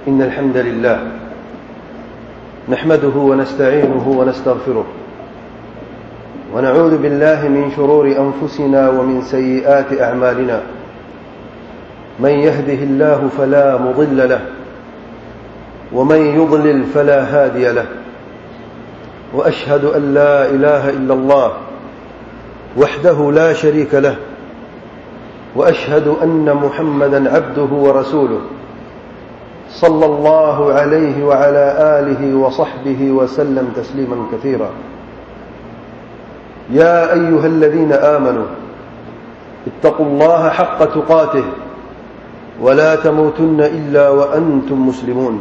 إن الحمد لله نحمده ونستعينه ونستغفره ونعوذ بالله من شرور أنفسنا ومن سيئات أعمالنا من يهده الله فلا مضل له ومن يضلل فلا هادي له وأشهد أن لا إله إلا الله وحده لا شريك له وأشهد أن محمدا عبده ورسوله صلى الله عليه وعلى آله وصحبه وسلم تسليما كثيرا يا أيها الذين آمنوا اتقوا الله حق تقاته ولا تموتن إلا وأنتم مسلمون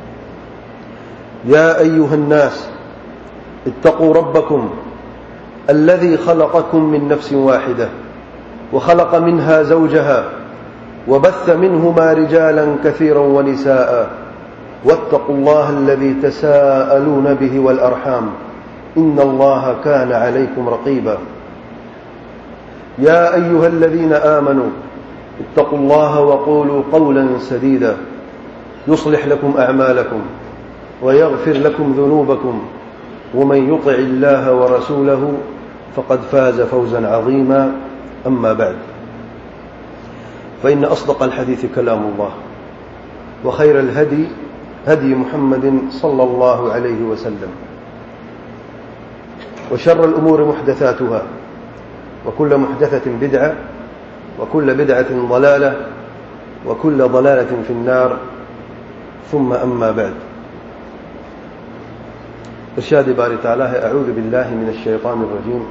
يا أيها الناس اتقوا ربكم الذي خلقكم من نفس واحدة وخلق منها زوجها وبث منهما رجالا كثيرا ونساء واتقوا الله الذي تساءلون به والأرحام إن الله كان عليكم رقيبا يا أيها الذين آمنوا اتقوا الله وقولوا قولا سديدا يصلح لكم أعمالكم ويغفر لكم ذنوبكم ومن يطع الله ورسوله فقد فاز فوزا عظيما أما بعد فإن أصدق الحديث كلام الله وخير الهدي هدي محمد صلى الله عليه وسلم وشر الأمور محدثاتها وكل محدثة بدعة وكل بدعة ضلالة وكل ضلالة في النار ثم أما بعد ارشاد باری تعالی ہے اعوذ باللہ من الشیطان الرجیم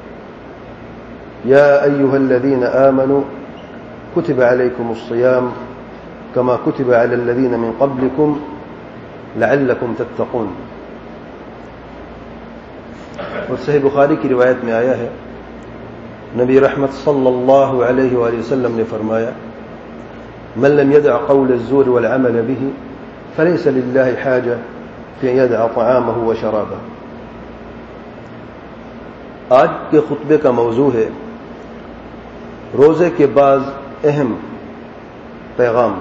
یا ایہا الذین آمنوا كتب عليكم الصيام كما كتب على الذين من قبلكم لعلكم تتقون. اور صحیح بخاری کی روایت میں آیا ہے نبی رحمت صلی اللہ علیہ وآلہ وسلم نے فرمایا من لم يدع قول الزور والعمل به فليس لله حاجة في أن يدع طعامه وشرابه. آج کے خطبے کا موضوع ہے روزے کے بعض اہم پیغام.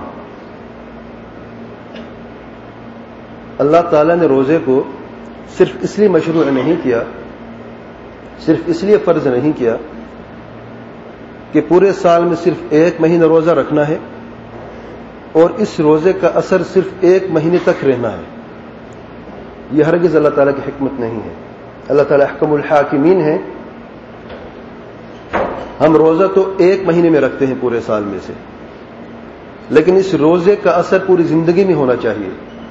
اللہ تعالیٰ نے روزے کو صرف اس لیے مشروع نہیں کیا، صرف اس لیے فرض نہیں کیا کہ پورے سال میں صرف ایک مہینہ روزہ رکھنا ہے اور اس روزے کا اثر صرف ایک مہینے تک رہنا ہے. یہ ہرگز اللہ تعالیٰ کی حکمت نہیں ہے. اللہ تعالیٰ احکم الحاکمین ہے. ہم روزہ تو ایک مہینے میں رکھتے ہیں پورے سال میں سے، لیکن اس روزے کا اثر پوری زندگی میں ہونا چاہیے.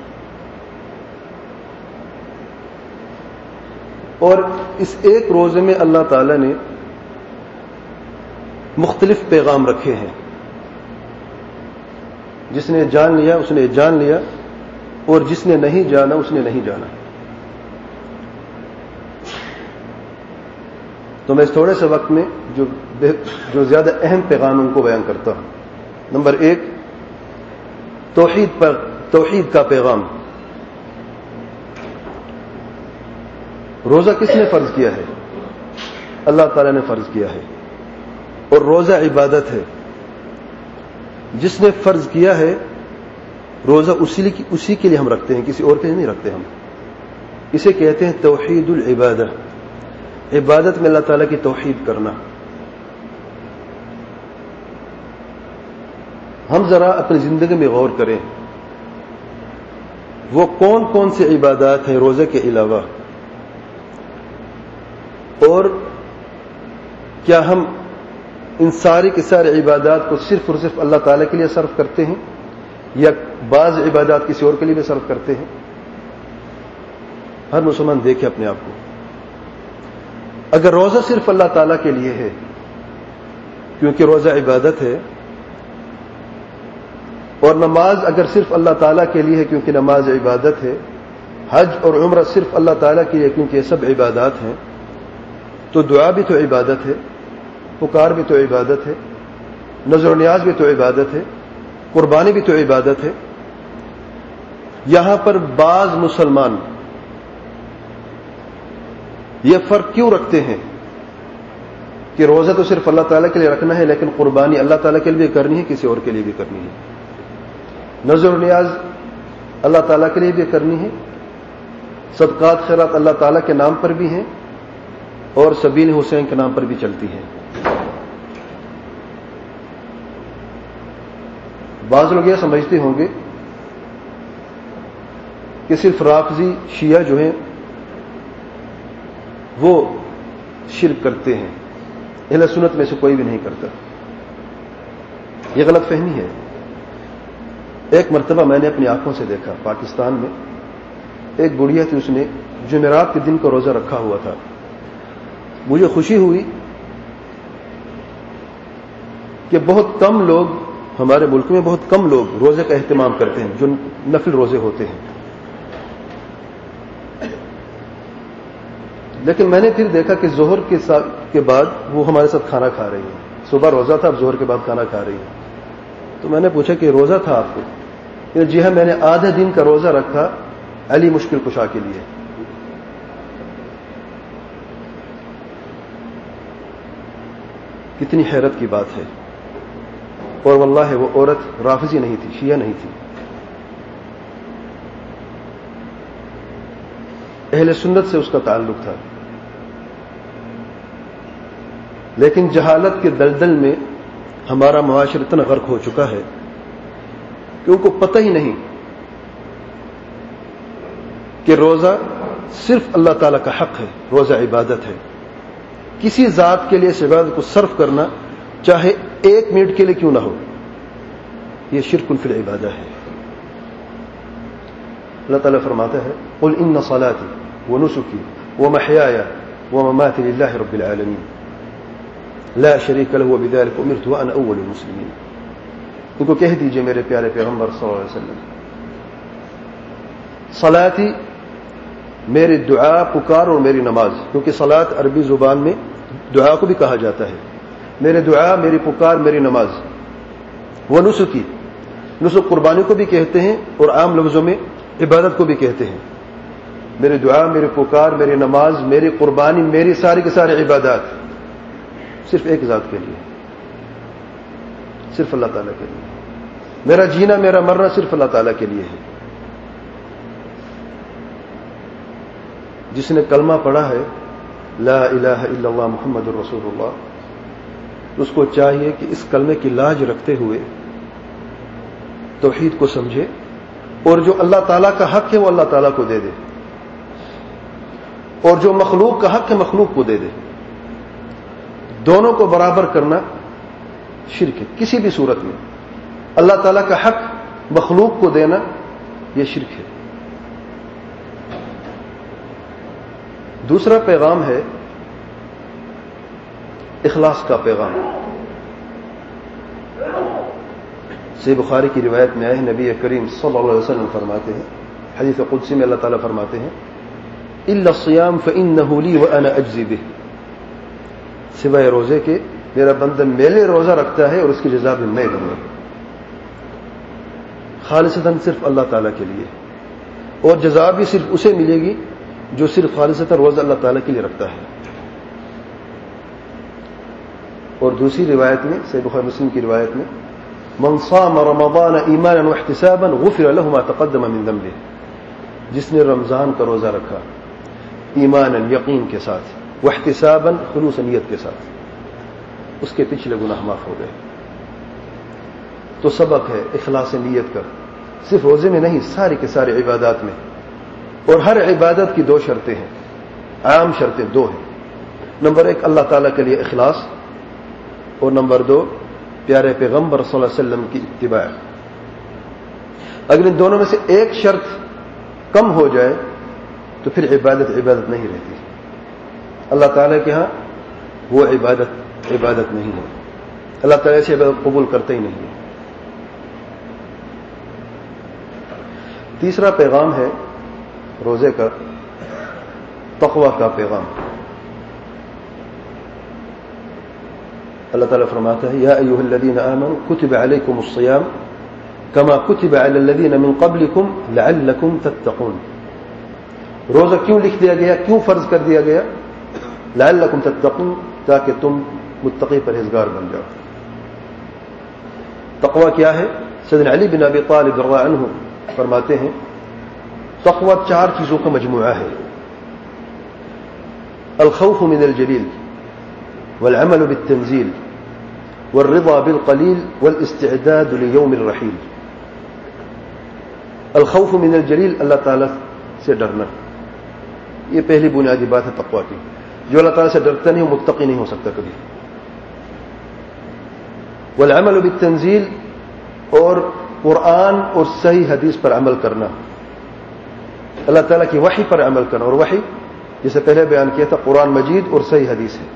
اور اس ایک روزے میں اللہ تعالیٰ نے مختلف پیغام رکھے ہیں. جس نے جان لیا اس نے جان لیا، اور جس نے نہیں جانا اس نے نہیں جانا. تو میں اس تھوڑے سے وقت میں جو زیادہ اہم پیغام ان کو بیان کرتا ہوں. نمبر ایک، توحید کا پیغام. روزہ کس نے فرض کیا ہے؟ اللہ تعالیٰ نے فرض کیا ہے، اور روزہ عبادت ہے. جس نے فرض کیا ہے روزہ اسی کے لیے ہم رکھتے ہیں، کسی اور کے لیے نہیں رکھتے. ہم اسے کہتے ہیں توحید العبادہ. عبادت میں اللہ تعالیٰ کی توحید کرنا. ہم ذرا اپنی زندگی میں غور کریں، وہ کون کون سی عبادات ہیں روزے کے علاوہ، اور کیا ہم ان ساری کی ساری عبادات کو صرف اور صرف اللہ تعالیٰ کے لیے صرف کرتے ہیں، یا بعض عبادات کسی اور کے لیے بھی صرف کرتے ہیں؟ ہر مسلمان دیکھے اپنے آپ کو. اگر روزہ صرف اللہ تعالیٰ کے لیے ہے کیونکہ روزہ عبادت ہے، اور نماز اگر صرف اللہ تعالیٰ کے لیے ہے کیونکہ نماز عبادت ہے، حج اور عمرہ صرف اللہ تعالیٰ کے لیے کیونکہ یہ سب عبادات ہیں، تو دعا بھی تو عبادت ہے، پکار بھی تو عبادت ہے، نذر و نیاز بھی تو عبادت ہے، قربانی بھی تو عبادت ہے. یہاں پر بعض مسلمان یہ فرق کیوں رکھتے ہیں کہ روزہ تو صرف اللہ تعالیٰ کے لیے رکھنا ہے لیکن قربانی اللہ تعالیٰ کے لیے بھی کرنی ہے، کسی اور کے لیے بھی کرنی ہے. نذر و نیاز اللہ تعالیٰ کے لیے بھی کرنی ہے، صدقات خیرات اللہ تعالیٰ کے نام پر بھی ہیں اور سبیل حسین کے نام پر بھی چلتی ہیں۔ بعض لوگ یہ سمجھتے ہوں گے کہ صرف رافضی شیعہ جو ہیں وہ شرک کرتے ہیں، اہل سنت میں سے کوئی بھی نہیں کرتا۔ یہ غلط فہمی ہے۔ ایک مرتبہ میں نے اپنی آنکھوں سے دیکھا، پاکستان میں ایک بڑھیا تھی، اس نے جمعرات کے دن کا روزہ رکھا ہوا تھا۔ مجھے خوشی ہوئی کہ بہت کم لوگ، ہمارے ملک میں بہت کم لوگ روزے کا اہتمام کرتے ہیں جو نفل روزے ہوتے ہیں، لیکن میں نے پھر دیکھا کہ ظہر کے بعد وہ ہمارے ساتھ کھانا کھا رہی ہیں۔ صبح روزہ تھا، اب ظہر کے بعد کھانا کھا رہی ہیں۔ تو میں نے پوچھا کہ روزہ تھا آپ کو؟ جی ہاں، میں نے آدھا دن کا روزہ رکھا علی مشکل کشا کے لیے۔ کتنی حیرت کی بات ہے۔ اور واللہ وہ عورت رافضی نہیں تھی، شیعہ نہیں تھی، اہل سنت سے اس کا تعلق تھا، لیکن جہالت کے دلدل میں ہمارا معاشرہ اتنا غرق ہو چکا ہے کہ ان کو پتہ ہی نہیں کہ روزہ صرف اللہ تعالیٰ کا حق ہے، روزہ عبادت ہے۔ کسی ذات کے لیے اس عبادت کو صرف کرنا، چاہے 1 منٹ کے لیے کیوں نہ ہو، یہ شرک فی العبادہ ہے۔ اللہ تعالیٰ فرماتا ہے قل ان صلاتی ونسکی ومحیای ومماتی للہ رب العالمین لا شریک لہ وبذلک امرت وانا اول المسلمین۔ ان کو کہہ دیجئے میرے پیارے پیغمبر صلی اللہ علیہ وسلم، صلاتی میری دعا پکار اور میری نماز، کیونکہ صلاۃ عربی زبان میں دعا کو بھی کہا جاتا ہے، میرے دعا، میری پکار، میری نماز۔ وہ نسکی، نسک قربانی کو بھی کہتے ہیں اور عام لفظوں میں عبادت کو بھی کہتے ہیں۔ میری دعا، میری پکار، میری نماز، میری قربانی، میری ساری کی ساری عبادات صرف ایک ذات کے لیے، صرف اللہ تعالیٰ کے لیے۔ میرا جینا، میرا مرنا صرف اللہ تعالیٰ کے لیے ہے۔ جس نے کلمہ پڑھا ہے لا الہ الا اللہ محمد الرسول اللہ، اس کو چاہیے کہ اس کلمے کی لاج رکھتے ہوئے توحید کو سمجھے اور جو اللہ تعالیٰ کا حق ہے وہ اللہ تعالیٰ کو دے دے، اور جو مخلوق کا حق ہے مخلوق کو دے دے۔ دونوں کو برابر کرنا شرک ہے کسی بھی صورت میں۔ اللہ تعالیٰ کا حق مخلوق کو دینا یہ شرک ہے۔ دوسرا پیغام ہے اخلاص کا پیغام۔ صحیح بخاری کی روایت میں آئے ہیں، نبی کریم صلی اللہ علیہ وسلم فرماتے ہیں، حدیث قدسی میں اللہ تعالیٰ فرماتے ہیں الا الصیام فانہ لی وانا اجزی بہ، سوائے روزے کے میرا بندہ میرے روزہ رکھتا ہے اور اس کی جزا بھی میں دوں گا، خالصتاً صرف اللہ تعالیٰ کے لیے، اور جزا بھی صرف اسے ملے گی جو صرف خالصتاً روزہ اللہ تعالیٰ کے لیے رکھتا ہے۔ اور دوسری روایت میں، صحیح بخاری مسلم کی روایت میں، من صام رمضان ایمانا واحتسابا غفر له ما تقدم من ذنبه، جس نے رمضان کا روزہ رکھا ایمانا یقین کے ساتھ، واحتسابا خلوص نیت کے ساتھ، اس کے پچھلے گناہ معاف ہو گئے۔ تو سبق ہے اخلاص نیت کا، صرف روزے میں نہیں، ساری کے سارے عبادات میں۔ اور ہر عبادت کی 2 شرطیں ہیں، عام شرطیں 2 ہیں۔ نمبر 1 اللہ تعالیٰ کے لیے اخلاص، اور نمبر 2 پیارے پیغمبر صلی اللہ علیہ وسلم کی اتباع۔ اگر ان دونوں میں سے ایک شرط کم ہو جائے تو پھر عبادت نہیں رہتی۔ اللہ تعالیٰ کے ہاں وہ عبادت نہیں ہے، اللہ تعالیٰ سے عبادت قبول کرتے ہی نہیں ہے۔ تیسرا پیغام ہے روزے کا تقوی کا پیغام۔ اللہ تعالیٰ فرماتا ہے یا ایھا الذین آمنوا کتب علیکم الصیام کما کتب علی الذین من قبلکم لعلکم تتقون۔ روزہ کیوں لکھ دیا گیا، کیوں فرض کر دیا گیا؟ لعلکم تتقون، تاکہ تم متقی پرہیزگار بن جاؤ۔ تقوی کیا ہے؟ سیدنا علی بن ابی طالب رضی اللہ عنہ فرماتے ہیں تقوی 4 چیزوں کا مجموعہ ہے. الخوف من الجلیل والعمل بالتنزیل والرضا بالقلیل والاستعداد لیوم الرحیل. الخوف من الجلیل، اللہ تعالیٰ سے ڈرنا، یہ پہلی بنیادی بات ہے تقوی کی. جو اللہ تعالیٰ سے ڈرتا نہیں وہ متقی نہیں ہو سکتا کبھی. والعمل بالتنزیل، اور قرآن اور صحیح حدیث پر عمل کرنا، اللہ تعالیٰ کی وحی پر عمل کرنا. اور وحی جسے پہلے بیان کیا تھا قرآن مجید اور صحیح حدیث ہے.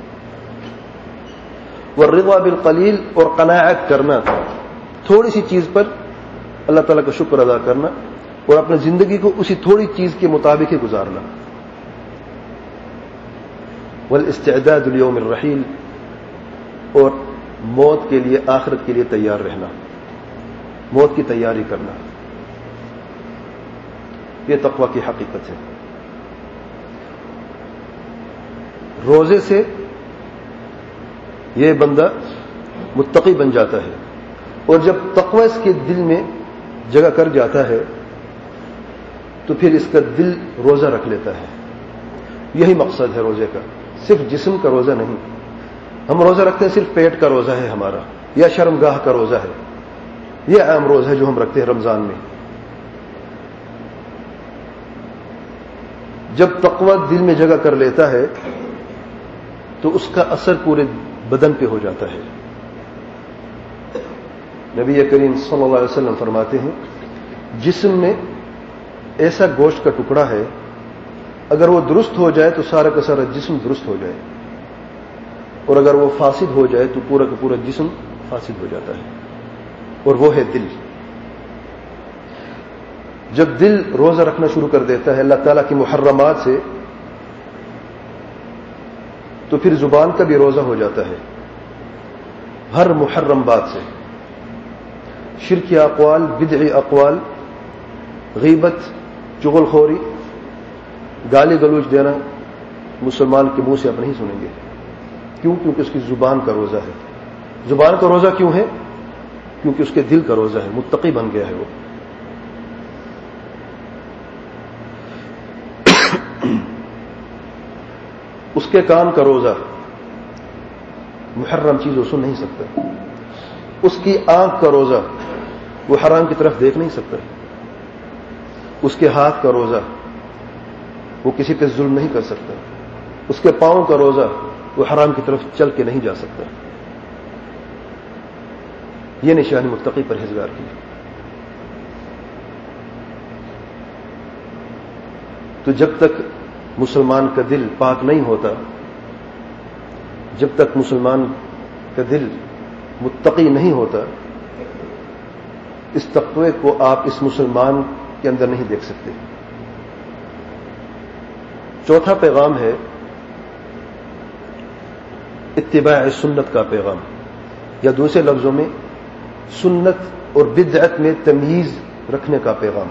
والرضا بالقلیل، اور قناعت کرنا، تھوڑی سی چیز پر اللہ تعالیٰ کا شکر ادا کرنا اور اپنی زندگی کو اسی تھوڑی چیز کے مطابق ہی گزارنا. والاستعداد لیوم الرحیل، اور موت کے لیے، آخرت کے لیے تیار رہنا، موت کی تیاری کرنا. یہ تقوی کی حقیقت ہے. روزے سے یہ بندہ متقی بن جاتا ہے، اور جب تقوی اس کے دل میں جگہ کر جاتا ہے تو پھر اس کا دل روزہ رکھ لیتا ہے. یہی مقصد ہے روزے کا، صرف جسم کا روزہ نہیں. ہم روزہ رکھتے ہیں صرف پیٹ کا روزہ ہے ہمارا، یا شرمگاہ کا روزہ ہے. یہ عام روزہ ہے جو ہم رکھتے ہیں رمضان میں. جب تقوی دل میں جگہ کر لیتا ہے تو اس کا اثر پورے بدن پہ ہو جاتا ہے. نبی کریم صلی اللہ علیہ وسلم فرماتے ہیں جسم میں ایسا گوشت کا ٹکڑا ہے، اگر وہ درست ہو جائے تو سارا کا سارا جسم درست ہو جائے، اور اگر وہ فاسد ہو جائے تو پورا کا پورا جسم فاسد ہو جاتا ہے، اور وہ ہے دل. جب دل روزہ رکھنا شروع کر دیتا ہے اللہ تعالیٰ کی محرمات سے، تو پھر زبان کا بھی روزہ ہو جاتا ہے ہر محرم بات سے. شرکی اقوال، بدعی اقوال، غیبت، چغل خوری، گالی گلوچ دینا مسلمان کے منہ سے آپ نہیں سنیں گے. کیوں؟ کیونکہ اس کی زبان کا روزہ ہے. زبان کا روزہ کیوں ہے؟ کیونکہ اس کے دل کا روزہ ہے، متقی بن گیا ہے وہ. اس کے کان کا روزہ، محرم چیز وہ سن نہیں سکتا. اس کی آنکھ کا روزہ، وہ حرام کی طرف دیکھ نہیں سکتا. اس کے ہاتھ کا روزہ، وہ کسی پہ ظلم نہیں کر سکتا. اس کے پاؤں کا روزہ، وہ حرام کی طرف چل کے نہیں جا سکتا. یہ نشانی متقی پرہیزگار کی. تو جب تک مسلمان کا دل پاک نہیں ہوتا، جب تک مسلمان کا دل متقی نہیں ہوتا، اس تقوی کو آپ اس مسلمان کے اندر نہیں دیکھ سکتے. چوتھا پیغام ہے اتباع سنت کا پیغام، یا دوسرے لفظوں میں سنت اور بدعت میں تمیز رکھنے کا پیغام.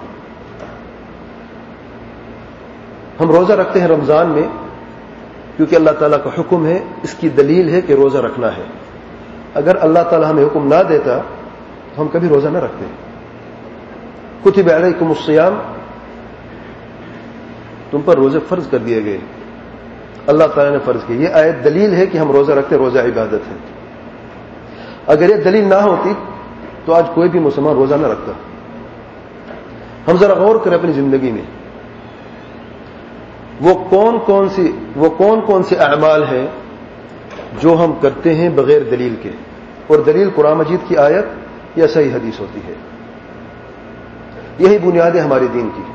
ہم روزہ رکھتے ہیں رمضان میں کیونکہ اللہ تعالیٰ کا حکم ہے، اس کی دلیل ہے کہ روزہ رکھنا ہے. اگر اللہ تعالیٰ ہمیں حکم نہ دیتا تو ہم کبھی روزہ نہ رکھتے. کتب علیکم الصیام، تم پر روزے فرض کر دیے گئے، اللہ تعالیٰ نے فرض کیا. یہ آیت دلیل ہے کہ ہم روزہ رکھتے، روزہ عبادت ہے. اگر یہ دلیل نہ ہوتی تو آج کوئی بھی مسلمان روزہ نہ رکھتا. ہم ذرا غور کریں اپنی زندگی میں، وہ کون کون سے اعمال ہیں جو ہم کرتے ہیں بغیر دلیل کے، اور دلیل قرآن مجید کی آیت یا صحیح حدیث ہوتی ہے. یہی بنیاد ہے ہمارے دین کی.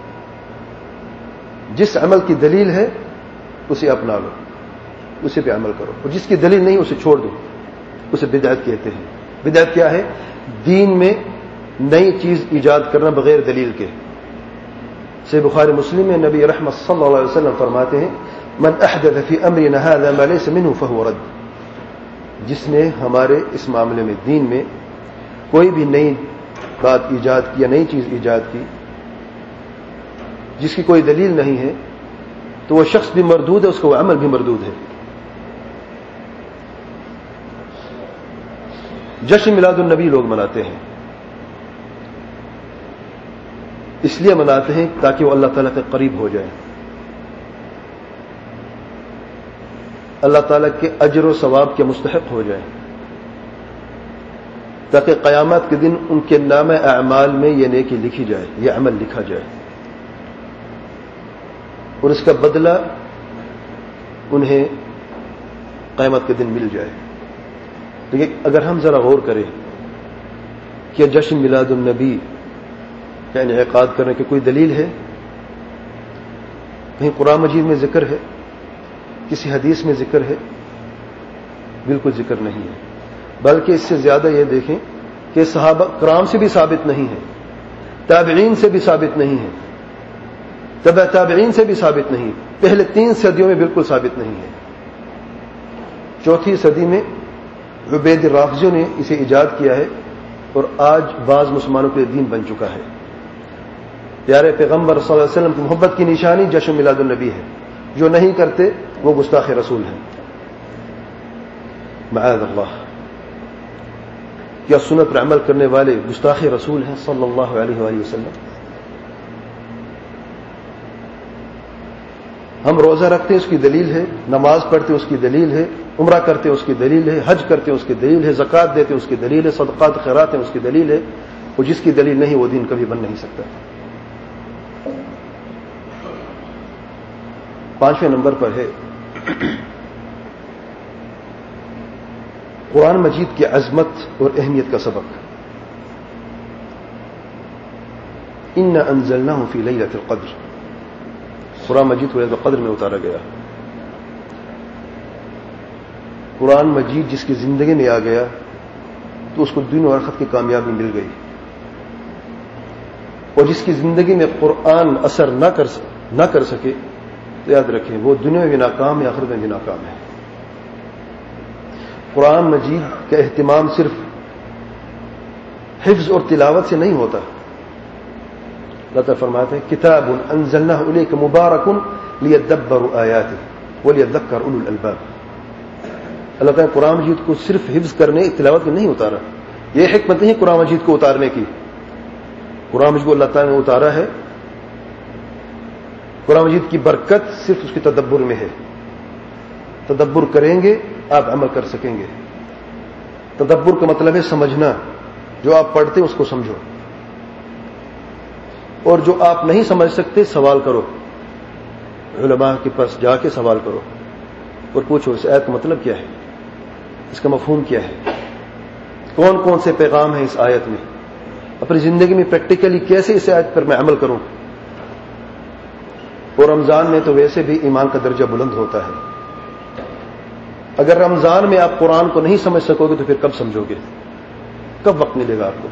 جس عمل کی دلیل ہے اسے اپنا لو، اسے پہ عمل کرو، اور جس کی دلیل نہیں اسے چھوڑ دو. اسے بدعت کہتے ہیں. بدعت کیا ہے؟ دین میں نئی چیز ایجاد کرنا بغیر دلیل کے. صحیح بخاری مسلم میں نبی رحمت صلی اللہ علیہ وسلم فرماتے ہیں من احدث فی امرنا هذا ما ليس منه فهو رد. جس نے ہمارے اس معاملے میں، دین میں کوئی بھی نئی بات ایجاد کی یا نئی چیز ایجاد کی جس کی کوئی دلیل نہیں ہے تو وہ شخص بھی مردود ہے، اس کا وہ عمل بھی مردود ہے. جشن میلاد النبی لوگ مناتے ہیں. اس لیے مناتے ہیں تاکہ وہ اللہ تعالیٰ کے قریب ہو جائیں، اللہ تعالیٰ کے اجر و ثواب کے مستحق ہو جائیں، تاکہ قیامت کے دن ان کے نام اعمال میں یہ نیکی لکھی جائے، یہ عمل لکھا جائے، اور اس کا بدلہ انہیں قیامت کے دن مل جائے۔ لیکن اگر ہم ذرا غور کریں کہ جشن میلاد النبی کا انعقاد کرنے کی کوئی دلیل ہے؟ کہیں قرآن مجید میں ذکر ہے؟ کسی حدیث میں ذکر ہے؟ بالکل ذکر نہیں ہے، بلکہ اس سے زیادہ یہ دیکھیں کہ صحابہ کرام سے بھی ثابت نہیں ہے، تابعین سے بھی ثابت نہیں ہے، تبع تابعین سے بھی ثابت نہیں، پہلے 3 صدیوں میں بالکل ثابت نہیں ہے۔ 4تھی صدی میں عبید الرافضیوں نے اسے ایجاد کیا ہے، اور آج بعض مسلمانوں کے دین بن چکا ہے۔ پیارے پیغمبر صلی اللہ علیہ وسلم کی محبت کی نشانی جشن میلاد النبی ہے، جو نہیں کرتے وہ گستاخ رسول ہیں، معاذ اللہ۔ کیا سنت پر عمل کرنے والے گستاخ رسول ہیں صلی اللہ علیہ وآلہ وسلم؟ ہم روزہ رکھتے ہیں، اس کی دلیل ہے، نماز پڑھتے ہیں، اس کی دلیل ہے، عمرہ کرتے ہیں، اس کی دلیل ہے، حج کرتے ہیں، اس کی دلیل ہے، زکوٰۃ دیتے ہیں، اس کی دلیل ہے، صدقات خیرات ہیں، اس کی دلیل ہے، اور جس کی دلیل نہیں وہ دین کبھی بن نہیں سکتا۔ 5ویں نمبر پر ہے قرآن مجید کی عظمت اور اہمیت کا سبق۔ اِنَّا أَنزَلْنَاهُ فِي لَيْلَةِ الْقَدْرِ، قرآن مجید کو لیلۃ القدر میں اتارا گیا۔ قرآن مجید جس کی زندگی میں آ گیا تو اس کو دین و آخرت کی کامیابی مل گئی، اور جس کی زندگی میں قرآن اثر نہ کر سکے تو یاد رکھیں وہ دنیا میں بھی ناکام ہے، آخرت میں بھی ناکام ہے۔ قرآن مجید کا اہتمام صرف حفظ اور تلاوت سے نہیں ہوتا۔ اللہ تعالیٰ فرماتے ہیں کتاب انزلناہ الیک مبارک لیدبروا آیاتہ ولیذکر اولو الالباب۔ اللہ تعالیٰ نے قرآن مجید کو صرف حفظ کرنے تلاوت میں نہیں اتارا، یہ حکمت نہیں قرآن مجید کو اتارنے کی۔ قرآن مجید کو اللہ تعالیٰ نے اتارا ہے، قرآن مجید کی برکت صرف اس کے تدبر میں ہے۔ تدبر کریں گے آپ عمل کر سکیں گے۔ تدبر کا مطلب ہے سمجھنا، جو آپ پڑھتے ہیں اس کو سمجھو، اور جو آپ نہیں سمجھ سکتے سوال کرو، علماء کے پاس جا کے سوال کرو اور پوچھو اس آیت کا مطلب کیا ہے، اس کا مفہوم کیا ہے، کون کون سے پیغام ہیں اس آیت میں، اپنی زندگی میں پریکٹیکلی کیسے اس آیت پر میں عمل کروں۔ اور رمضان میں تو ویسے بھی ایمان کا درجہ بلند ہوتا ہے۔ اگر رمضان میں آپ قرآن کو نہیں سمجھ سکو گے تو پھر کب سمجھو گے، کب وقت ملے گا آپ کو؟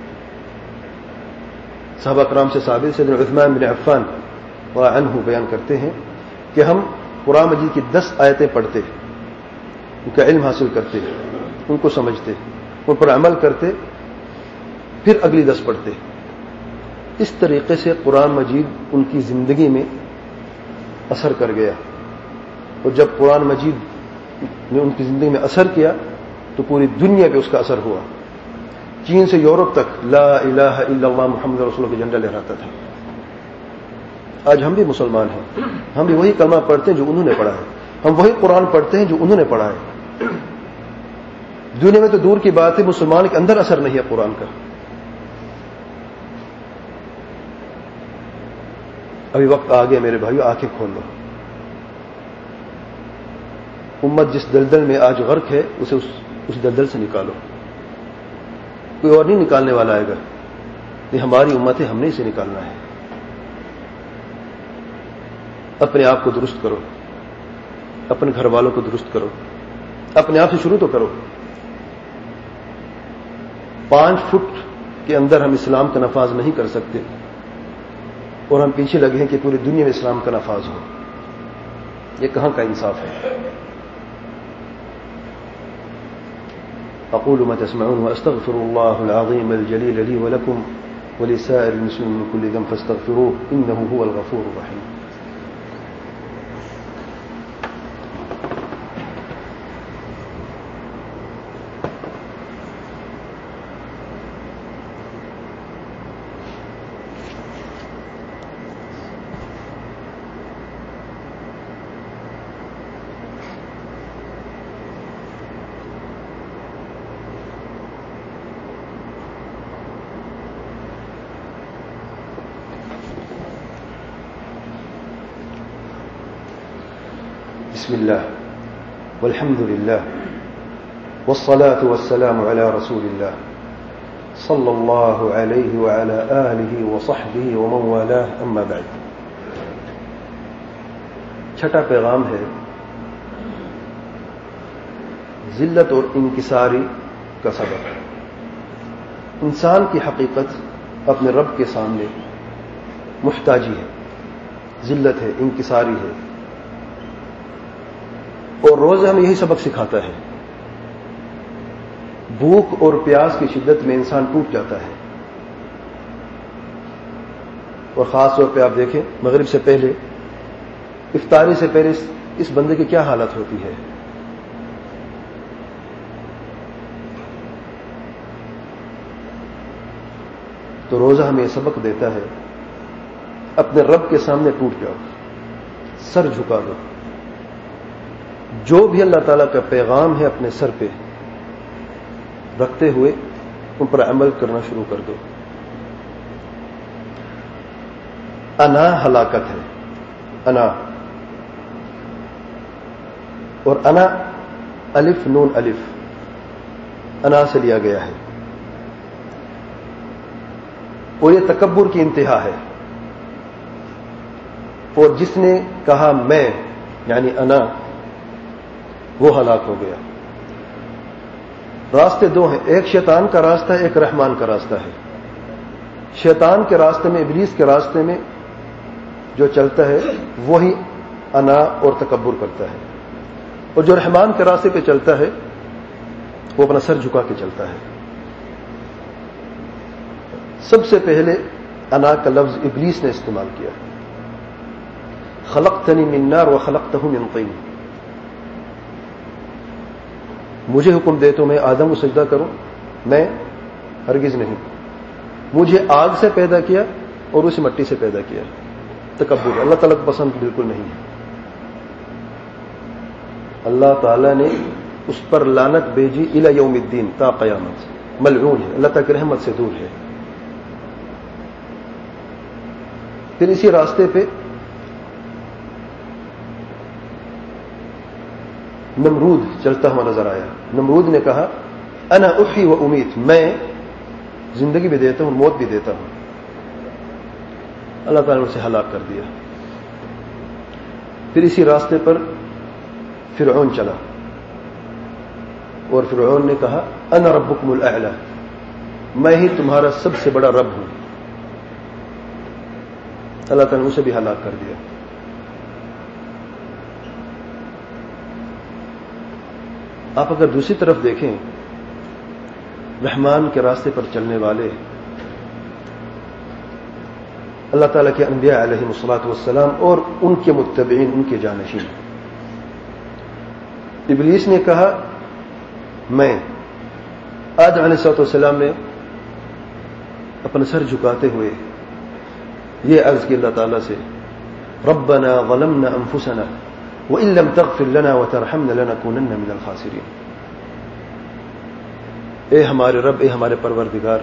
صحابہ کرام سے ثابت سیدنا عثمان بن عفان رضی اللہ عنہ بیان کرتے ہیں کہ ہم قرآن مجید کی 10 آیتیں پڑھتے، ان کا علم حاصل کرتے، ان کو سمجھتے، ان پر عمل کرتے، پھر اگلی 10 پڑھتے۔ اس طریقے سے قرآن مجید ان کی زندگی میں اثر کر گیا، اور جب قرآن مجید نے ان کی زندگی میں اثر کیا تو پوری دنیا پہ اس کا اثر ہوا۔ چین سے یورپ تک لا الہ الا اللہ محمد رسول اللہ کا جھنڈا لہراتا تھا۔ آج ہم بھی مسلمان ہیں، ہم بھی وہی کلمہ پڑھتے ہیں جو انہوں نے پڑھا ہے، ہم وہی قرآن پڑھتے ہیں جو انہوں نے پڑھا ہے۔ دنیا میں تو دور کی بات ہے، مسلمان کے اندر اثر نہیں ہے قرآن کا۔ ابھی وقت آ گیا میرے بھائیو، آنکھیں کھول لو۔ امت جس دلدل میں آج غرق ہے اسے اس دلدل سے نکالو، کوئی اور نہیں نکالنے والا آئے گا، یہ ہماری امت ہے، ہم نے اسے نکالنا ہے۔ اپنے آپ کو درست کرو، اپنے گھر والوں کو درست کرو، اپنے آپ سے شروع تو کرو۔ 5 فٹ کے اندر ہم اسلام کا نفاذ نہیں کر سکتے، اور ہم پیچھے لگے ہیں کہ پوری دنیا میں اسلام کا نفاذ ہو، یہ کہاں کا انصاف ہے؟ اقول ما تسمعون واستغفر الله العظيم الجليل لي ولكم ولسائر المسلمين من كل ذنب فاستغفروه انه هو الغفور الرحيم۔ بسم الله والحمد لله والصلاة والسلام على رسول الله صلى الله عليه وعلى آله وصحبه ومن والاه أما بعد. چھٹا پیغام ہے ذلت اور انکساری کا سبب. انسان کی حقیقت اپنے رب کے سامنے محتاجی ہے، ذلت ہے، انکساری ہے، اور روزہ ہمیں یہی سبق سکھاتا ہے. بھوک اور پیاس کی شدت میں انسان ٹوٹ جاتا ہے، اور خاص طور پہ آپ دیکھیں مغرب سے پہلے، افطاری سے پہلے اس بندے کی کیا حالت ہوتی ہے. تو روزہ ہمیں یہ سبق دیتا ہے اپنے رب کے سامنے ٹوٹ جاؤ، سر جھکا دو. جو بھی اللہ تعالیٰ کا پیغام ہے اپنے سر پہ رکھتے ہوئے ان پر عمل کرنا شروع کر دو. انا ہلاکت ہے، انا، اور انا الف نون الف انا سے لیا گیا ہے، اور یہ تکبر کی انتہا ہے. اور جس نے کہا میں یعنی انا، وہ ہلاک ہو گیا. راستے دو ہیں، ایک شیطان کا راستہ ہے، ایک رحمان کا راستہ ہے. شیطان کے راستے میں، ابلیس کے راستے میں جو چلتا ہے وہی انا اور تکبر کرتا ہے، اور جو رحمان کے راستے پہ چلتا ہے وہ اپنا سر جھکا کے چلتا ہے. سب سے پہلے انا کا لفظ ابلیس نے استعمال کیا. خلقتنی من نار وخلقتہ من طین، مجھے حکم دے تو میں آدم کو سجدہ کروں، میں ہرگز نہیں. مجھے آگ سے پیدا کیا اور اسے مٹی سے پیدا کیا. تکبر اللہ تعالیٰ کو پسند بالکل نہیں ہے. اللہ تعالیٰ نے اس پر لعنت بھیجی الی یوم الدین، تا قیامت، ملعون ہے، اللہ تعالیٰ کی رحمت سے دور ہے. پھر اسی راستے پہ نمرود چلتا ہوا نظر آیا. نمرود نے کہا انا احیی و امیت، میں زندگی بھی دیتا ہوں، موت بھی دیتا ہوں. اللہ تعالیٰ نے اسے ہلاک کر دیا. پھر اسی راستے پر فرعون چلا، اور فرعون نے کہا انا ربکم الاعلی، میں ہی تمہارا سب سے بڑا رب ہوں. اللہ تعالیٰ نے اسے بھی ہلاک کر دیا. آپ اگر دوسری طرف دیکھیں، رحمان کے راستے پر چلنے والے اللہ تعالیٰ کے انبیاء علیہ الصلاۃ والسلام اور ان کے متبعین، ان کے جانشین. ابلیس نے کہا میں. آدم علیہ الصلاۃ والسلام نے اپنا سر جھکاتے ہوئے یہ عرض کی اللہ تعالیٰ سے ربنا ظلمنا انفسنا وَإِن لَّمْ تَغْفِرْ لَنَا وَتَرْحَمْنَا لَنَكُونَنَّ مِنَ الْخَاسِرِينَ. اے ہمارے رب، اے ہمارے پروردگار،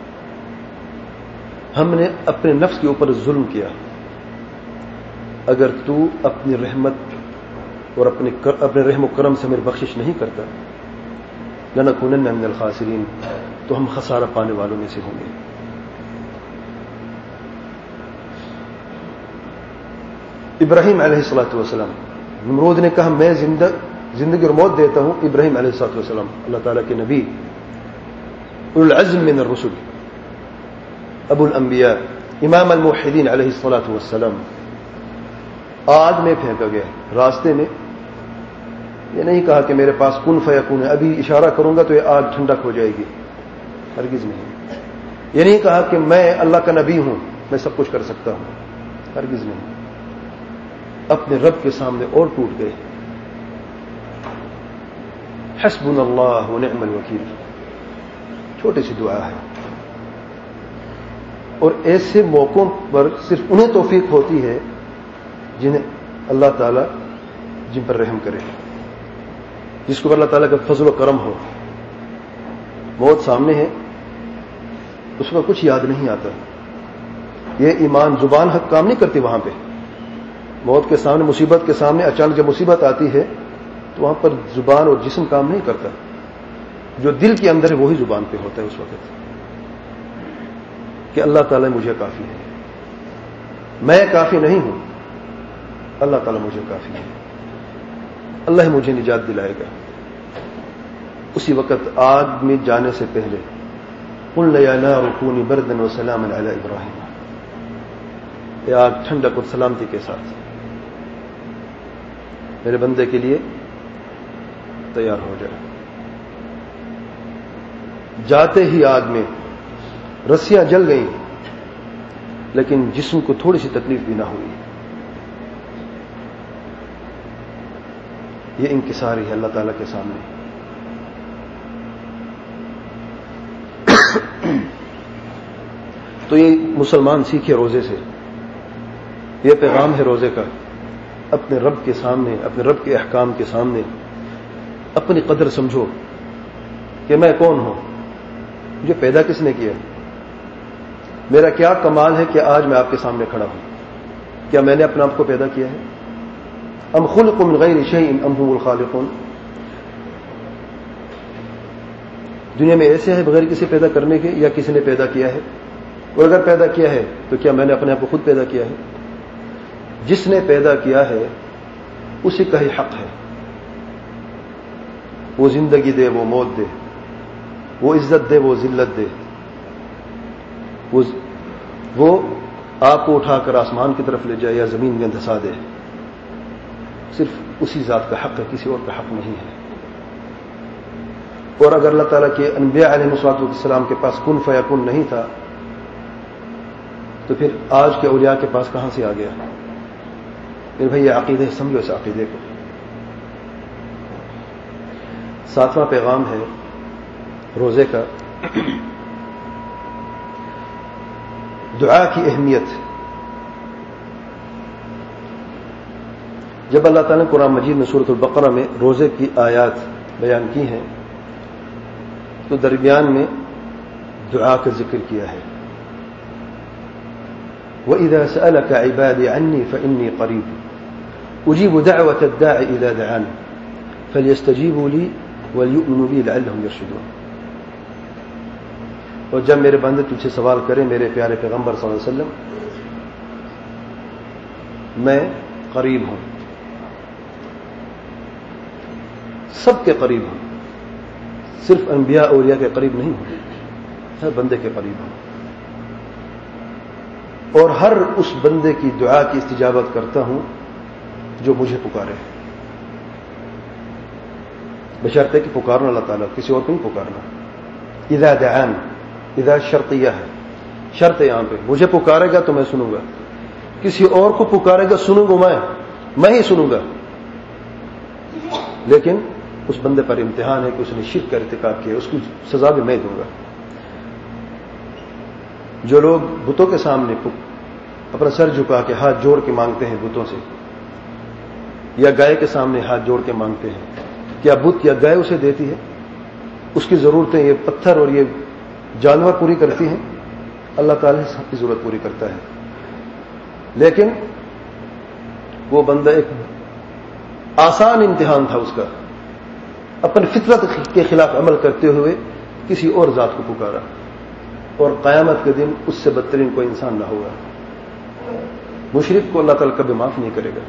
ہم نے اپنے نفس کے اوپر ظلم کیا. اگر تو اپنی رحمت اور اپنے رحم و کرم سے میری بخشش نہیں کرتا، لَنَكُونَنَّ مِنَ الْخَاسِرِينَ، تو ہم خسارہ پانے والوں میں سے ہوں گے. ابراہیم علیہ الصلاۃ والسلام، نمرود نے کہا میں زندگی اور موت دیتا ہوں. ابراہیم علیہ الصلوۃ والسلام اللہ تعالیٰ کے نبی، اولو العزم من الرسل، ابو الانبیاء، امام الموحدین علیہ الصلوۃ والسلام، آگ میں پھینکا گیا. راستے میں یہ نہیں کہا کہ میرے پاس کن فیکون ہے، ابھی اشارہ کروں گا تو یہ آگ ٹھنڈک ہو جائے گی، ہرگز نہیں. یہ نہیں کہا کہ میں اللہ کا نبی ہوں، میں سب کچھ کر سکتا ہوں، ہرگز نہیں. اپنے رب کے سامنے اور ٹوٹ گئے. حسبنا اللہ ونعم الوکیل، چھوٹی سی دعا ہے، اور ایسے موقعوں پر صرف انہیں توفیق ہوتی ہے جنہیں اللہ تعالیٰ جن پر رحم کرے، جس کو اللہ تعالیٰ کا فضل و کرم ہو. موت سامنے ہے، اس کو کچھ یاد نہیں آتا. یہ ایمان زبان حق کام نہیں کرتی وہاں پہ. موت کے سامنے، مصیبت کے سامنے اچانک جب مصیبت آتی ہے تو وہاں پر زبان اور جسم کام نہیں کرتا، جو دل کے اندر ہے وہی زبان پہ ہوتا ہے اس وقت کہ اللہ تعالیٰ مجھے کافی ہے، میں کافی نہیں ہوں، اللہ تعالیٰ مجھے کافی ہے، اللہ مجھے نجات دلائے گا۔ اسی وقت آگ میں جانے سے پہلے قُلْنَا يَا نَارُ كُونِي بَرْدًا وَسَلَامًا عَلَىٰ إِبْرَاهِيمَ، یہ آگ ٹھنڈک اور سلامتی کے ساتھ میرے بندے کے لیے تیار ہو جائے۔ جاتے ہی آگ میں رسیاں جل گئیں لیکن جسم کو تھوڑی سی تکلیف بھی نہ ہوئی۔ یہ انکساری ہے اللہ تعالیٰ کے سامنے۔ تو یہ مسلمان سیکھے روزے سے، یہ پیغام ہے روزے کا، اپنے رب کے سامنے، اپنے رب کے احکام کے سامنے اپنی قدر سمجھو کہ میں کون ہوں، مجھے پیدا کس نے کیا، میرا کیا کمال ہے کہ آج میں آپ کے سامنے کھڑا ہوں، کیا میں نے اپنے آپ کو پیدا کیا ہے؟ ام خلقوا من غیر شیء ام هم الخالقون، دنیا میں ایسے ہے بغیر کسی پیدا کرنے کے یا کسی نے پیدا کیا ہے؟ اور اگر پیدا کیا ہے تو کیا میں نے اپنے آپ کو خود پیدا کیا ہے؟ جس نے پیدا کیا ہے اسی کا ہی حق ہے، وہ زندگی دے، وہ موت دے، وہ عزت دے، وہ ذلت دے، وہ آپ کو اٹھا کر آسمان کی طرف لے جائے یا زمین میں دھسا دے، صرف اسی ذات کا حق ہے، کسی اور کا حق نہیں ہے۔ اور اگر اللہ تعالیٰ کے انبیاء علیہ السلام کے پاس کن فیکون نہیں تھا تو پھر آج کے اولیاء کے پاس کہاں سے آ گیا؟ پھر بھائی یہ عقیدے سمجھو، اس عقیدے کو۔ ساتواں پیغام ہے روزے کا، دعا کی اہمیت۔ جب اللہ تعالیٰ نے قرآن مجید میں سورۃ البقرہ میں روزے کی آیات بیان کی ہیں تو درمیان میں دعا کا ذکر کیا ہے۔ وَإِذَا سَأَلَكَ عِبَادِي عَنِّي فَإِنِّي قَرِيبٌ أُجِيبُ دَعْوَةَ الدَّاعِ إِذَا دَعَانِ فَلْيَسْتَجِيبُوا لِي وَلْيُؤْمِنُوا بِي لَعَلَّهُمْ يَرْشُدُونَ۔ اور جب میرے بندے تجھ سے سوال کریں میرے پیارے پیغمبر صلی اللہ علیہ وسلم، میں قریب ہوں، سب کے قریب ہوں، صرف انبیاء اولیاء کے قریب نہیں ہوں، ہر بندے کے قریب ہوں، اور ہر اس بندے کی دعا کی استجابت کرتا ہوں جو مجھے پکارے، بشرطے کہ پکارنا اللہ تعالیٰ، کسی اور کو نہیں پکارنا۔ اذا دعان، اذا شرطیہ ہے، شرط ہے یہاں پہ، مجھے پکارے گا تو میں سنوں گا، کسی اور کو پکارے گا سنوں گا میں ہی سنوں گا، لیکن اس بندے پر امتحان ہے کہ اس نے شرک کا ارتکاب کیا، اس کی سزا بھی میں دوں گا۔ جو لوگ بتوں کے سامنے اپنا سر جھکا کے ہاتھ جوڑ کے مانگتے ہیں بتوں سے، یا گائے کے سامنے ہاتھ جوڑ کے مانگتے ہیں، کیا بت یا گائے اسے دیتی ہے؟ اس کی ضرورتیں یہ پتھر اور یہ جانور پوری کرتی ہیں؟ اللہ تعالیٰ سب کی ضرورت پوری کرتا ہے، لیکن وہ بندہ ایک آسان امتحان تھا اس کا، اپنی فطرت کے خلاف عمل کرتے ہوئے کسی اور ذات کو پکارا، اور قیامت کے دن اس سے بدترین کوئی انسان نہ ہوگا۔ مشرک کو اللہ تعالیٰ کبھی معاف نہیں کرے گا۔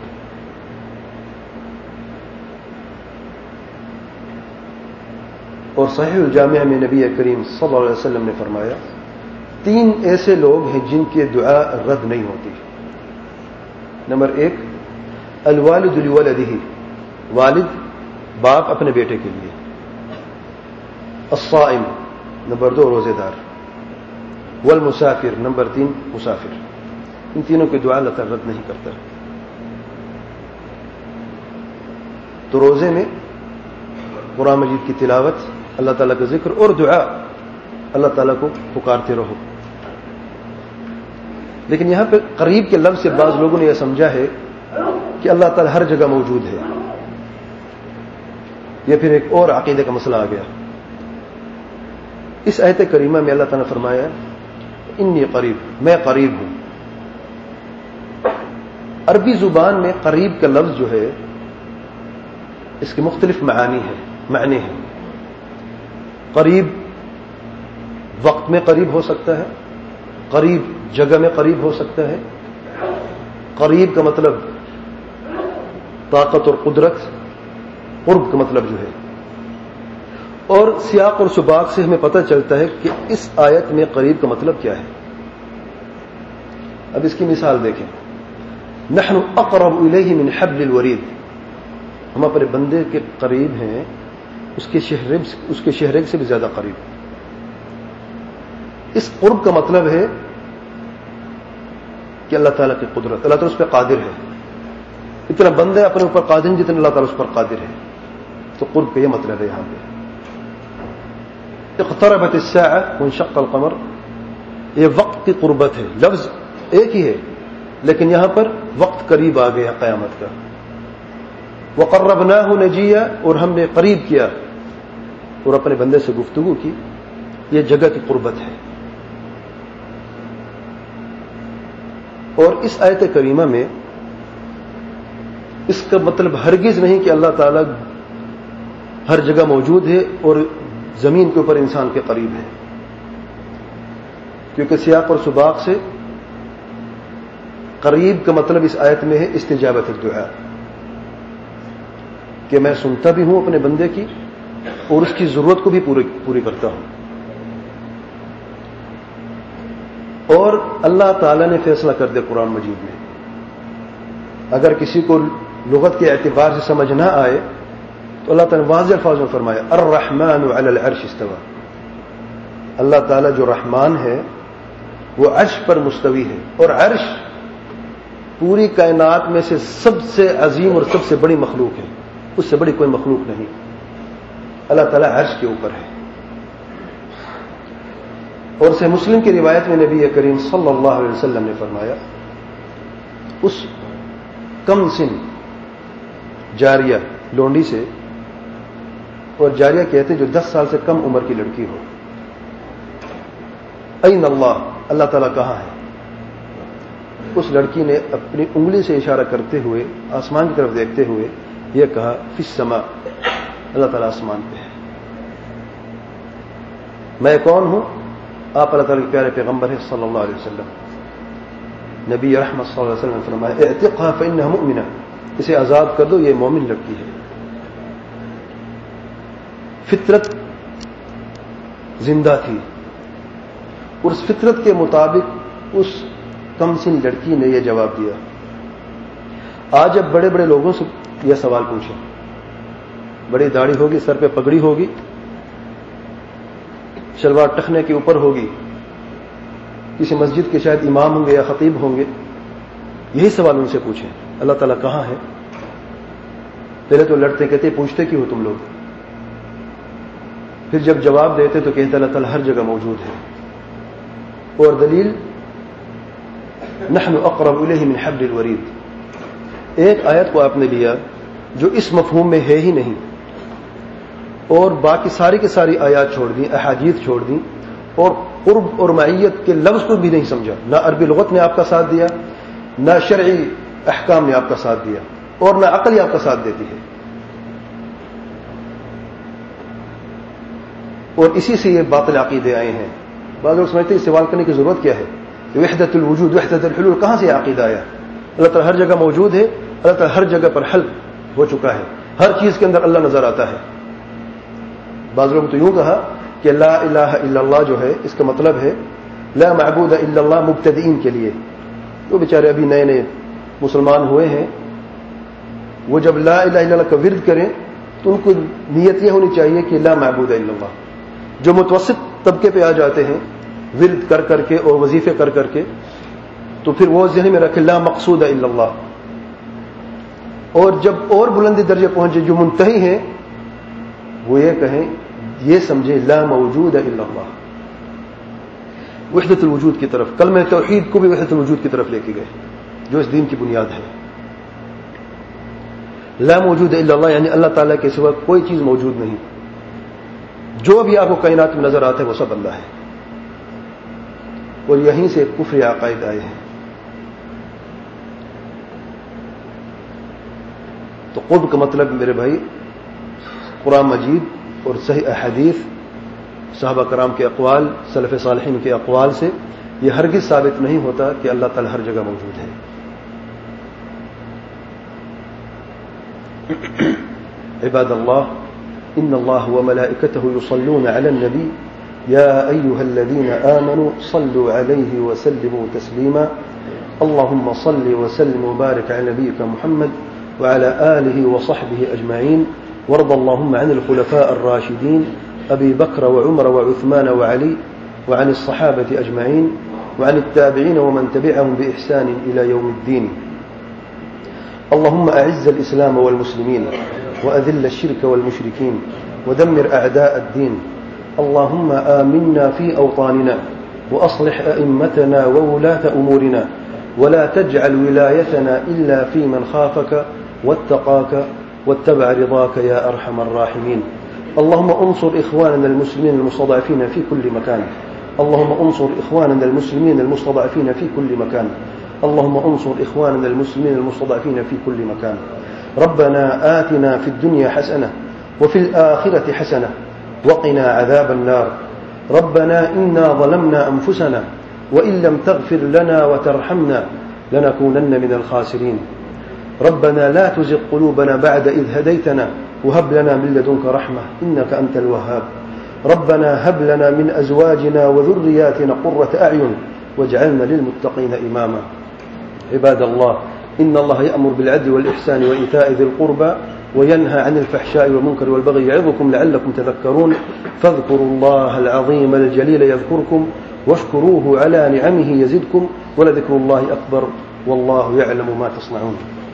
اور صحیح الجامعہ میں نبی کریم صلی اللہ علیہ وسلم نے فرمایا 3 ایسے لوگ ہیں جن کی دعا رد نہیں ہوتی۔ نمبر 1 الوالد لولدہ، والد باپ اپنے بیٹے کے لیے۔ الصائم، نمبر 2 روزے دار۔ والمسافر، نمبر 3 مسافر۔ ان تینوں کی دعا اللہ تعالیٰ رد نہیں کرتا۔ تو روزے میں قرآن مجید کی تلاوت، اللہ تعالیٰ کا ذکر اور دعا، اللہ تعالیٰ کو پکارتے رہو۔ لیکن یہاں پہ قریب کے لفظ سے بعض لوگوں نے یہ سمجھا ہے کہ اللہ تعالیٰ ہر جگہ موجود ہے، یہ پھر ایک اور عقیدے کا مسئلہ آ گیا۔ اس آیت کریمہ میں اللہ تعالیٰ نے فرمایا انی قریب، میں قریب ہوں، عربی زبان میں قریب کا لفظ جو ہے اس کے مختلف معنی ہیں. قریب وقت میں قریب ہو سکتا ہے، قریب جگہ میں قریب ہو سکتا ہے. قریب کا مطلب طاقت اور قدرت، قرب کا مطلب جو ہے. اور سیاق اور سباق سے ہمیں پتہ چلتا ہے کہ اس آیت میں قریب کا مطلب کیا ہے. اب اس کی مثال دیکھیں. نحن اقرب الیہ من حبل الورید، ہم اپنے بندے کے قریب ہیں اس کے شہرگ سے بھی زیادہ قریب. اس قرب کا مطلب ہے کہ اللہ تعالیٰ کی قدرت، اللہ تعالیٰ اس پہ قادر ہے. اتنا بندہ اپنے اوپر قادر نہیں جتنا اللہ تعالیٰ اس پر قادر ہے. تو قرب کا یہ مطلب ہے. یہاں پہ اقتربت الساعة وانشق القمر، یہ وقت کی قربت ہے. لفظ ایک ہی ہے لیکن یہاں پر وقت قریب آ گیا قیامت کا. وقربناہ نجیہ، اور ہم نے قریب کیا اور اپنے بندے سے گفتگو کی. یہ جگہ کی قربت ہے. اور اس آیت کریمہ میں اس کا مطلب ہرگز نہیں کہ اللہ تعالیٰ ہر جگہ موجود ہے اور زمین کے اوپر انسان کے قریب ہے، کیونکہ سیاق اور سباق سے قریب کا مطلب اس آیت میں ہے استجابت الدعاء، کہ میں سنتا بھی ہوں اپنے بندے کی اور اس کی ضرورت کو بھی پوری کرتا ہوں. اور اللہ تعالیٰ نے فیصلہ کر دیا قرآن مجید میں. اگر کسی کو لغت کے اعتبار سے سمجھ نہ آئے تو اللہ تعالیٰ نے واضح الفاظ میں فرمایا الرحمن علی العرش استوى. اللہ تعالیٰ جو رحمان ہے وہ عرش پر مستوی ہے، اور عرش پوری کائنات میں سے سب سے عظیم اور سب سے بڑی مخلوق ہے. اس سے بڑی کوئی مخلوق نہیں. اللہ تعالیٰ عرش کے اوپر ہے. اور سے مسلم کی روایت میں نبی کریم صلی اللہ علیہ وسلم نے فرمایا اس کم سن جاریہ لونڈی سے، اور جاریہ کہتے ہیں جو 10 سال سے کم عمر کی لڑکی ہو، این اللہ، اللہ تعالیٰ کہاں ہے؟ اس لڑکی نے اپنی انگلی سے اشارہ کرتے ہوئے آسمان کی طرف دیکھتے ہوئے یہ کہا فی السماء، اللہ تعالیٰ آسمان پہ ہے. میں کون ہوں؟ آپ اللہ تعالیٰ کے پیارے پیغمبر ہیں صلی اللہ علیہ وسلم. نبی رحمت صلی اللہ علیہ وسلم نے فرمایا اعتقها فإنها مؤمنہ، اسے آزاد کر دو، یہ مومن لڑکی ہے. فطرت زندہ تھی اور اس فطرت کے مطابق اس کم سن لڑکی نے یہ جواب دیا. آج اب بڑے بڑے لوگوں سے یہ سوال پوچھیں، بڑی داڑھی ہوگی، سر پہ پگڑی ہوگی، شلوار ٹخنے کے اوپر ہوگی، کسی مسجد کے شاید امام ہوں گے یا خطیب ہوں گے، یہی سوال ان سے پوچھیں اللہ تعالیٰ کہاں ہے؟ پہلے تو لڑتے کہتے پوچھتے کیوں ہو تم لوگ؟ پھر جب جواب دیتے تو کہتے اللہ تعالیٰ ہر جگہ موجود ہے. اور دلیل نحن اقرب الیہ من حبل الورید. ایک آیت کو آپ نے لیا جو اس مفہوم میں ہے ہی نہیں، اور باقی ساری کی ساری آیات چھوڑ دیں، احادیث چھوڑ دیں، اور قرب اور معیت کے لفظ کو بھی نہیں سمجھا. نہ عربی لغت نے آپ کا ساتھ دیا، نہ شرعی احکام نے آپ کا ساتھ دیا، اور نہ عقل آپ کا ساتھ دیتی ہے. اور اسی سے یہ باطل عقیدے آئے ہیں. بعض لوگ سمجھتے ہیں سوال کرنے کی ضرورت کیا ہے، وحدت الوجود وحدت الحلول کہاں سے عقیدہ آیا؟ اللہ تعالیٰ ہر جگہ موجود ہے، اللہ تعالیٰ ہر جگہ پر حل ہو چکا ہے، ہر چیز کے اندر اللہ نظر آتا ہے. بعض لوگوں تو یوں کہا کہ لا الہ الا اللہ جو ہے اس کا مطلب ہے لا معبود الا اللہ مبتدئین کے لیے. وہ بیچارے ابھی نئے نئے مسلمان ہوئے ہیں، وہ جب لا الہ الا اللہ کا ورد کریں تو ان کو نیت یہ ہونی چاہیے کہ لا معبود الا اللہ. جو متوسط طبقے پہ آ جاتے ہیں ورد کر کر کے اور وظیفے کر کر کے، تو پھر وہ ذہن میں رکھے لا مقصود الا اللہ. اور جب اور بلندی درجے پہنچے جو منتہی ہیں وہ یہ کہیں، یہ سمجھے لا موجود الا اللہ. وحدت الوجود کی طرف، کلمہ توحید کو بھی وحدت الوجود کی طرف لے کے گئے جو اس دین کی بنیاد ہے. لا موجود الا اللہ یعنی اللہ تعالیٰ کے سوا کوئی چیز موجود نہیں. جو بھی آپ کو کائنات میں نظر آتا ہے وہ سب اللہ ہے. اور یہیں سے کفر عقائد آئے ہیں. तो क़ुर्ब का मतलब मेरे भाई कुरान मजीद और सही अहदीस, सहाबा कराम के अक़वाल, सलफ़ सालिहीन के अक़वाल से यह हरगिज़ साबित नहीं होता कि अल्लाह ताला हर जगह मौजूद है। इबादल्लाह, इन्नल्लाह व मलाइकतहु युसल्लून अलन नबी या अय्युहल्लज़ीना आमनू सल्लू अलैहि व सल्लिमू तस्लीमा। अल्लाहुम्मा सल्लि व सल्लिम व बारिक अला नबिय्यिका मुहम्मद व अला आलिहि व सहबिहि अजमईन। वरद अल्लाहुम्मा अनिल खुलफाء الراشدين أبي بكر وعمر وعثمان وعلي وعن الصحابة أجمعين وعن التابعين ومن تبعهم بإحسان إلى يوم الدين. اللهم أعز الإسلام والمسلمين وأذل الشرك والمشركين ودمر أعداء الدين. اللهم آمنا في أوطاننا وأصلح أئمتنا وولاة أمورنا ولا تجعل ولايتنا إلا في من خافك واتقاك واتبع رضاك يا أرحم الراحمين. اللهم انصر إخواننا المسلمين المستضعفين في كل مكان. اللهم انصر إخواننا المسلمين المستضعفين في كل مكان. اللهم انصر إخواننا المسلمين المستضعفين في كل مكان. ربنا آتنا في الدنيا حسنة وفي الآخرة حسنة وقنا عذاب النار. ربنا إنا ظلمنا أنفسنا وإن لم تغفر لنا وترحمنا لنكونن من الخاسرين. ربنا لا تزغ قلوبنا بعد إذ هديتنا وهب لنا من لدنك رحمة إنك أنت الوهاب. ربنا هب لنا من أزواجنا وذرياتنا قرة أعين واجعلنا للمتقين إماما. عباد الله، إن الله يأمر بالعدل والإحسان وإيتاء ذي القربى وينهى عن الفحشاء والمنكر والبغي يعظكم لعلكم تذكرون. فاذكروا الله العظيم الجليل يذكركم واشكروه على نعمه يزدكم ولذكر الله أكبر والله يعلم ما تصنعون.